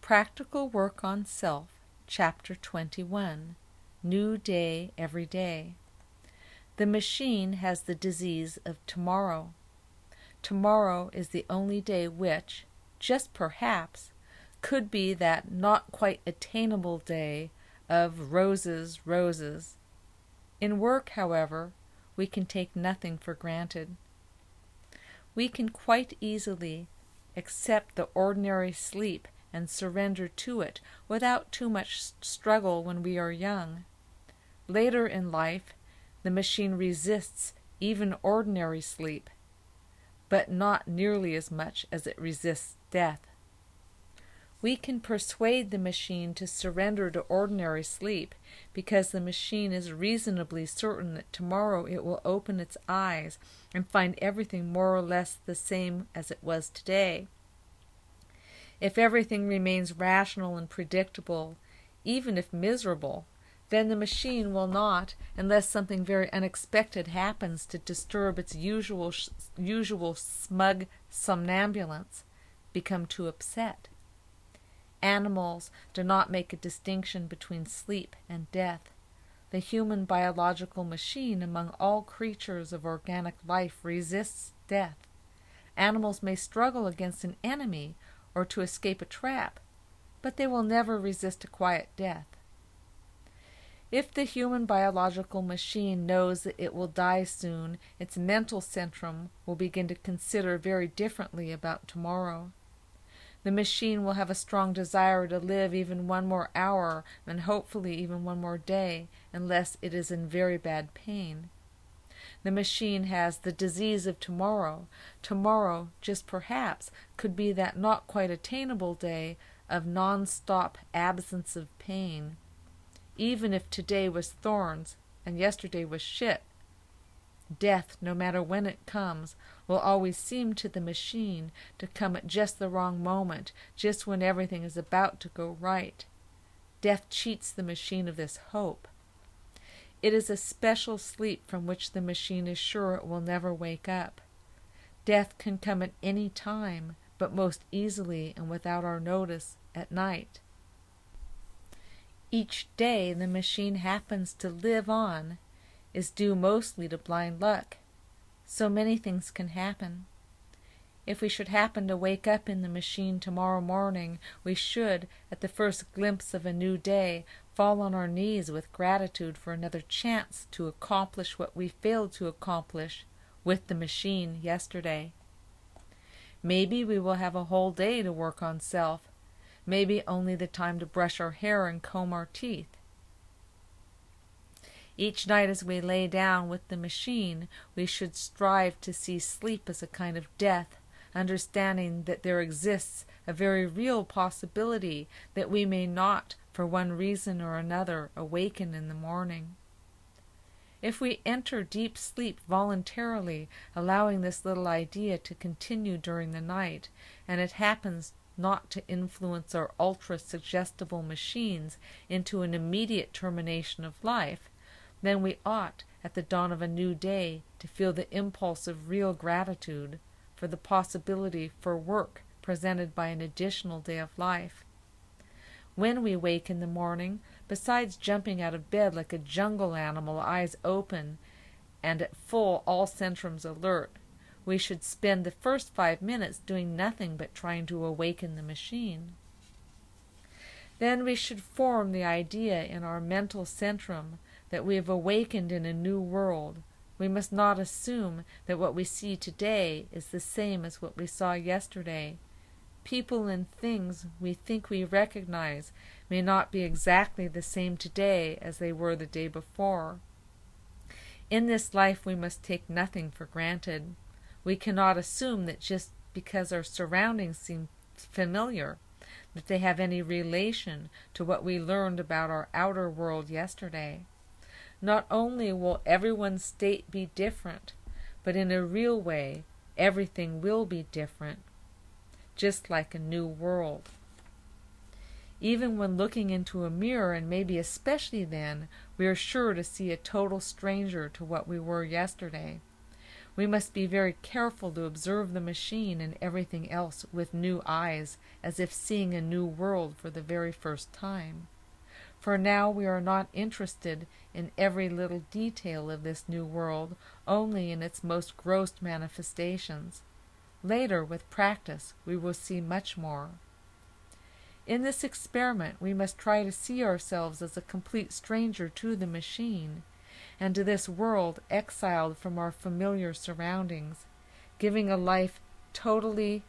Practical Work on Self, Chapter 21, New Day Every Day. The machine has the disease of tomorrow. Tomorrow is the only day which, just perhaps, could be that not quite attainable day of roses, roses. In work, however, we can take nothing for granted. We can quite easily accept the ordinary sleep and surrender to it without too much struggle when we are young. Later in life, the machine resists even ordinary sleep, but not nearly as much as it resists death. We can persuade the machine to surrender to ordinary sleep because the machine is reasonably certain that tomorrow it will open its eyes and find everything more or less the same as it was today. If everything remains rational and predictable, even if miserable, then the machine will not, unless something very unexpected happens to disturb its usual smug somnambulance, become too upset. Animals do not make a distinction between sleep and death. The human biological machine among all creatures of organic life resists death. Animals may struggle against an enemy or to escape a trap, but they will never resist a quiet death. If the human biological machine knows that it will die soon, its mental centrum will begin to consider very differently about tomorrow. The machine will have a strong desire to live even one more hour and hopefully even one more day, unless it is in very bad pain. The machine has the disease of tomorrow. Tomorrow, just perhaps, could be that not quite attainable day of non-stop absence of pain. Even if today was thorns and yesterday was shit, death, no matter when it comes, will always seem to the machine to come at just the wrong moment, just when everything is about to go right. Death cheats the machine of this hope. It is a special sleep from which the machine is sure it will never wake up. Death can come at any time, but most easily and without our notice at night. Each day the machine happens to live on is due mostly to blind luck. So many things can happen. If we should happen to wake up in the machine tomorrow morning, we should, at the first glimpse of a new day, fall on our knees with gratitude for another chance to accomplish what we failed to accomplish with the machine yesterday. Maybe we will have a whole day to work on self, maybe only the time to brush our hair and comb our teeth. Each night as we lay down with the machine, we should strive to see sleep as a kind of death, understanding that there exists a very real possibility that we may not, for one reason or another, awaken in the morning. If we enter deep sleep voluntarily, allowing this little idea to continue during the night, and it happens not to influence our ultra-suggestible machines into an immediate termination of life, then we ought, at the dawn of a new day, to feel the impulse of real gratitude for the possibility for work presented by an additional day of life. When we wake in the morning, besides jumping out of bed like a jungle animal, eyes open and at full all centrums alert, we should spend the first 5 minutes doing nothing but trying to awaken the machine. Then we should form the idea in our mental centrum that we have awakened in a new world. We must not assume that what we see today is the same as what we saw yesterday. People and things we think we recognize may not be exactly the same today as they were the day before. In this life we must take nothing for granted. We cannot assume that just because our surroundings seem familiar, that they have any relation to what we learned about our outer world yesterday. Not only will everyone's state be different, but in a real way, everything will be different, just like a new world. Even when looking into a mirror, and maybe especially then, we are sure to see a total stranger to what we were yesterday. We must be very careful to observe the machine and everything else with new eyes, as if seeing a new world for the very first time. For now we are not interested in every little detail of this new world, only in its most gross manifestations. Later, with practice, we will see much more. In this experiment, we must try to see ourselves as a complete stranger to the machine, and to this world exiled from our familiar surroundings, living a life totally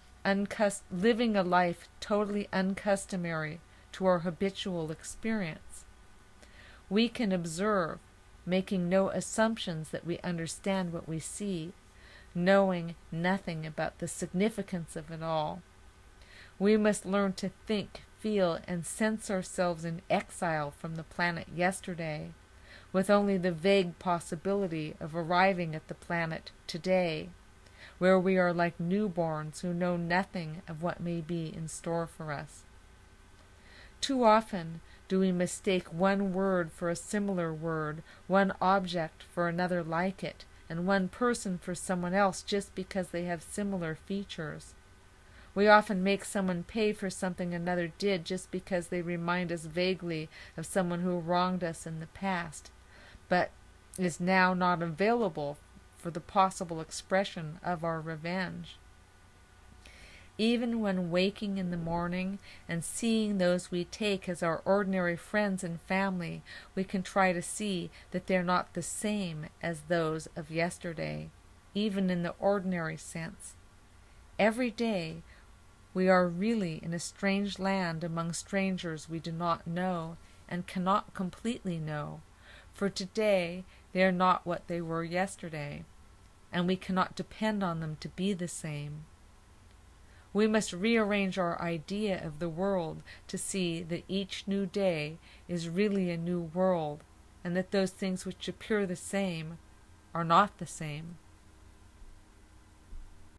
uncustomary to our habitual experience. We can observe, making no assumptions that we understand what we see, knowing nothing about the significance of it all. We must learn to think, feel, and sense ourselves in exile from the planet yesterday, with only the vague possibility of arriving at the planet today, where we are like newborns who know nothing of what may be in store for us. Too often do we mistake one word for a similar word, one object for another like it, and one person for someone else just because they have similar features. We often make someone pay for something another did just because they remind us vaguely of someone who wronged us in the past, but is now not available for the possible expression of our revenge. Even when waking in the morning and seeing those we take as our ordinary friends and family, we can try to see that they're not the same as those of yesterday, even in the ordinary sense. Every day we are really in a strange land among strangers we do not know and cannot completely know, for today they are not what they were yesterday, and we cannot depend on them to be the same. We must rearrange our idea of the world to see that each new day is really a new world, and that those things which appear the same are not the same.